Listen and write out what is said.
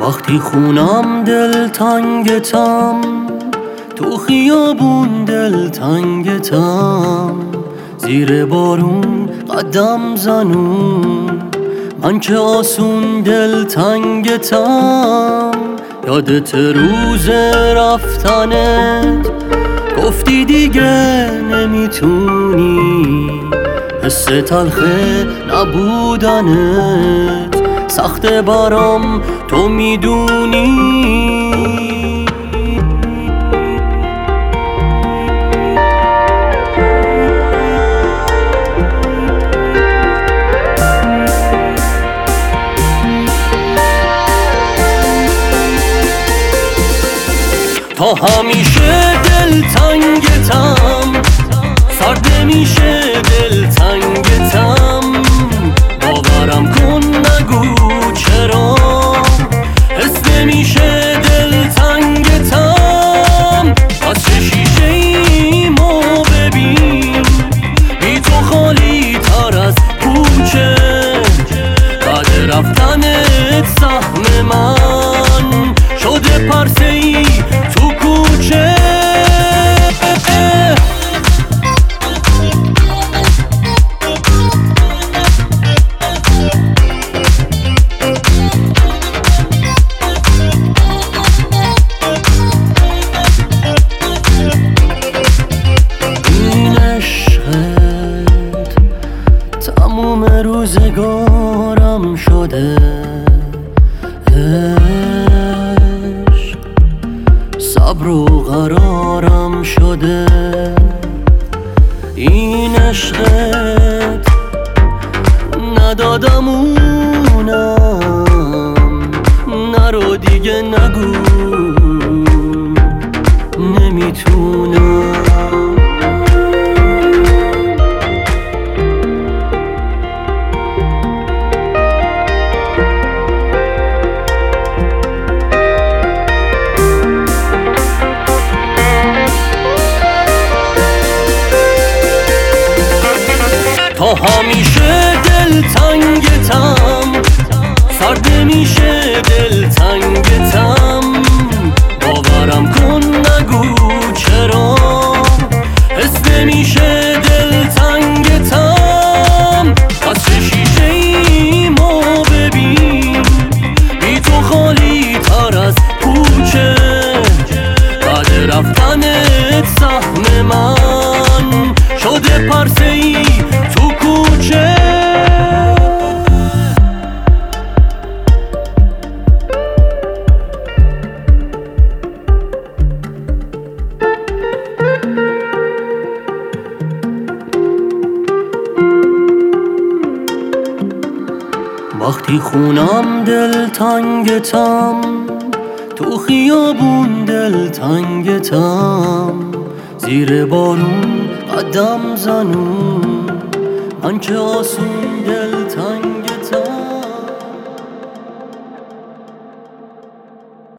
وقتی خونم دلتنگتم، تو خیابون دلتنگتم، زیر بارون قدم زنون، من که آسون دلتنگتم. یادت روز رفتنت، گفتی دیگه نمیتونی، حس تلخ نبودنت سخت برام تو میدونی. تا همیشه دلتنگتم، سرد نمیشه دلتنگتم، باورم کن نگو چرا، حس نمیشه دلتنگتم. از چه شیشه ایمو ببین، بی تو خالی تر از کوچه، بعد رفتنت سهم من شده پرسه ای تو کوچه. این عشقت تموم روزگارم شده، صبر و قرارم شده. این عشقت ندادمونم، نرو دیگه نگو نمیتونم. تا همیشه دلتنگتم، سرد نمیشه دلتنگتم، باورم کن نگو چرا، حس نمیشه دلتنگتم. از چه شیشه ایمو ببین، بی تو خالی تر از کوچه، بعد رفتنت سهم من شده پرسه ای تو کوچه. وقتی خونم دلتنگتم، تو خیابون دلتنگتم، زیر بارون قدم زنون، من که آسون دل